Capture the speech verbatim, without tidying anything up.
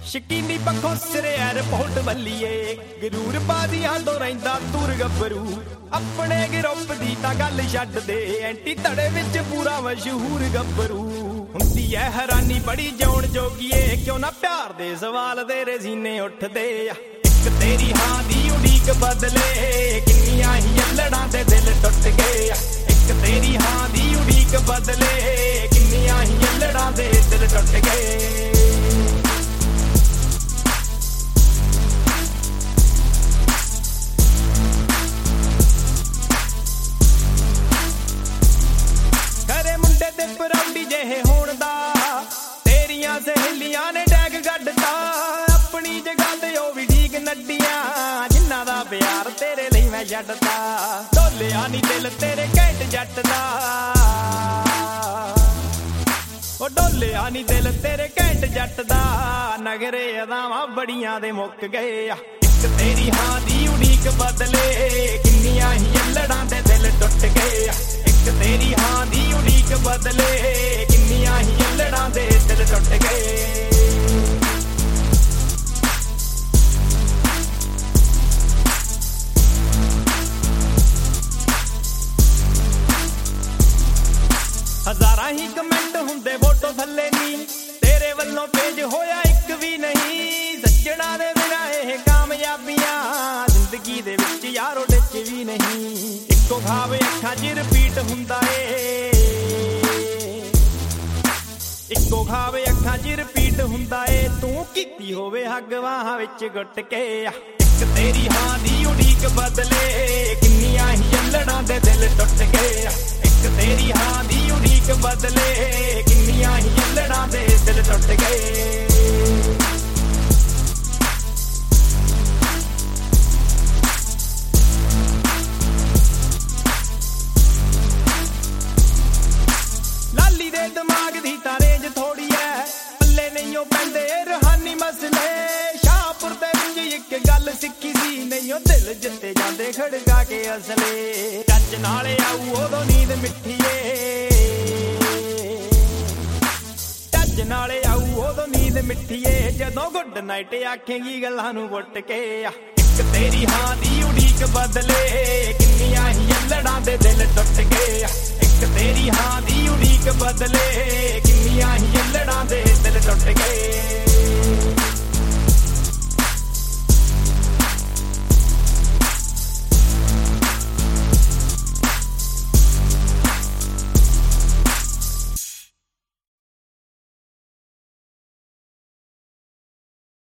ਸ਼ਕੀਨੀ ਪੱਖੋਂ ਸਿਰੇ 에ਅਰਪੋਰਟ ਵੱਲੀਏ ਗਰੂਰ ਬਾਜ਼ੀਆਂ ਤੋਂ ਰਹਿੰਦਾ ਤੁਰ ਗੱਭਰੂ ਆਪਣੇ ਗਰੁੱਪ ਦੀ ਤਾਂ ਗੱਲ ਛੱਡ ਦੇ ਐਂਟੀ ਧੜੇ ਵਿੱਚ ਪੂਰਾ ਮਸ਼ਹੂਰ ਗੱਭਰੂ ਹੁੰਦੀ ਐ ਹੈਰਾਨੀ ਬੜੀ ਜਿਉਣ ਜੋਗੀਏ ਕਿਉਂ ਨਾ ਪਿਆਰ ਦੇ ਸਵਾਲ ਤੇਰੇ ਸੀਨੇ ਉੱਠਦੇ ਆ ਇੱਕ ਤੇਰੀ ਹਾਂ ਦੀ ਉਡੀਕ ਬਦਲੇ ਕਿੰਨੀਆਂ ਹੀ ਅਲੜਾਂ ਦੇ ਦਿਲ ਟੁੱਟ ਗਏ ਆ ਇੱਕ ਤੇਰੀ ਹਾਂ ਦੀ ਉਡੀਕ ਬਦਲੇ ਕਿੰਨੀਆਂ ਹੀ ਅਲੜਾਂ ਦੇ ਦਿਲ ਟੁੱਟ ਗਏ ਪਰੌਂਡੀ ਜਿਹੇ ਹੋਣ ਦਾ ਤੇਰੀਆਂ ਸਹੇਲੀਆਂ ਨੇ ਡੈਗ ਗੱਡਤਾ ਆਪਣੀ ਜਗ੍ਹਾ ਤੇ ਉਹ ਵੀ ਠੀਕ ਨੱਡੀਆਂ ਜਿਨ੍ਹਾਂ ਦਾ ਪਿਆਰ ਤੇਰੇ ਲਈ ਮੈਂ ਛੱਡਤਾ ਢੋਲਿਆ ਨੀ ਦਿਲ ਤੇਰੇ ਘੈਂਟ ਜੱਟ ਦਾ ਉਹ ਢੋਲਿਆ ਨੀ ਦਿਲ ਤੇਰੇ ਘੈਂਟ ਜੱਟ ਦਾ ਨਗਰੇ ਅਦਾਵਾਂ ਬੜੀਆਂ ਦੇ ਮੁੱਕ ਗਏ ਆ ਇੱਕ ਤੇਰੀ ਹਾਂ ਦੀ ਉਡੀਕ ਬਦਲੇ ਕਿੰਨੀਆਂ ਹੀ ਅਲੜਾਂ ਦੇ ਦਿਲ ਟੁੱਟ ਗਏ ਆ ਤੇਰੀ ਹਾਂ ਦੀ ਉਡੀਕ ਬਦਲੇ ਕਿੰਨੀਆਂ ਹੀ ਅਲੜਾਂ ਦੇ ਦਿਲ ਟੁੱਟ ਗਏ ਹਜ਼ਾਰਾਂ ਹੀ ਕਮੈਂਟ ਹੁੰਦੇ ਫੋਟੋ ਥੱਲੇ ਨੀ ਤੇਰੇ ਵੱਲੋਂ ਪੇਜ ਹੋਇਆ ਇੱਕ ਵੀ ਨਹੀਂ ਸੱਜਣਾ ਦੇ ਬਿਨਾਂ ਇਹ ਕਾਮਯਾਬੀਆਂ ਜ਼ਿੰਦਗੀ ਦੇ ਵਿੱਚ ਯਾਰੋ ਡਿੱਚ ਵੀ ਨਹੀਂ ਇੱਕੋ ਖਾਬ ਅੱਖਾਂ 'ਚ ਰਿਪੀਟ ਹੁੰਦਾ ਏ ਇੱਕੋ ਖਾਬ ਅੱਖਾਂ 'ਚ ਰਿਪੀਟ ਹੁੰਦਾ ਏ ਤੂੰ ਕੀਤੀ ਹੋਵੇ ਹੱਗ ਬਾਹਾਂ ਵਿੱਚ ਗੁੱਟ ਕੇ ਆ ਇੱਕ ਤੇਰੀ ਹਾਂ ਦੀ ਉਡੀਕ ਬਦਲੇ ਕਿੰਨੀਆਂ ਹੀ ਅਲੜਾਂ ਦੇ ਦਿਲ ਟੁੱਟ ਗਏ ਆ ਇੱਕ ਤੇਰੀ ਹਾਂ ਦੀ ਉਡੀਕ ਬਦਲੇ ਕਿੰਨੀਆਂ ਹੀ ਅਲੜਾਂ ਦੇ ਦਿਲ ਟੁੱਟ ਗਏ ਦਿਮਾਗ ਦੀ ਤਾਂ ਰੇਂਜ ਥੋੜੀ ਐ ਪੱਲੇ ਨਹੀਂ ਉਹ ਪੈਂਦੇ ਰੂਹਾਨੀ ਮਸਲੇ ਸ਼ਾਹਪੁਰ ਦੇ ਵਿੱਚ ਇੱਕ ਗੱਲ ਸਿੱਖੀ ਸੀ ਨਹੀਂ ਉਹ ਦਿਲ ਜਿੱਤੇ ਜਾਂਦੇ ਖੜਕਾ ਕੇ ਅਸਲੇ ਕੱਚ ਨਾਲ ਆਊ ਉਦੋਂ ਨੀਂਦ ਮਿੱਠੀ ਏ ਕੱਚ ਨਾਲ ਆਊ ਉਦੋਂ ਨੀਂਦ ਮਿੱਠੀ ਏ ਜਦੋਂ ਗੁੱਡ ਨਾਈਟ ਆਖੇਂਗੀ ਗੱਲਾਂ ਨੂੰ ਪੁੱਟ ਕੇ ਆ ਇੱਕ ਤੇਰੀ ਹਾਂ ਦੀ ਉਡੀਕ ਬਦਲੇ ਕਿੰਨੀਆਂ ਹੀ ਅਲੜਾਂ ਦੇ ਦਿਲ ਟੁੱਟ ਗਏ ਆ ਇੱਕ ਤੇਰੀ ਹਾਂ ਦੀ ਉਡੀਕ ਬਦਲੇ ਕਿੰਨੀਆਂ ਹੀ ਅਲੜਾਂ ਦੇ ਦਿਲ ਟੁੱਟ ਗਏ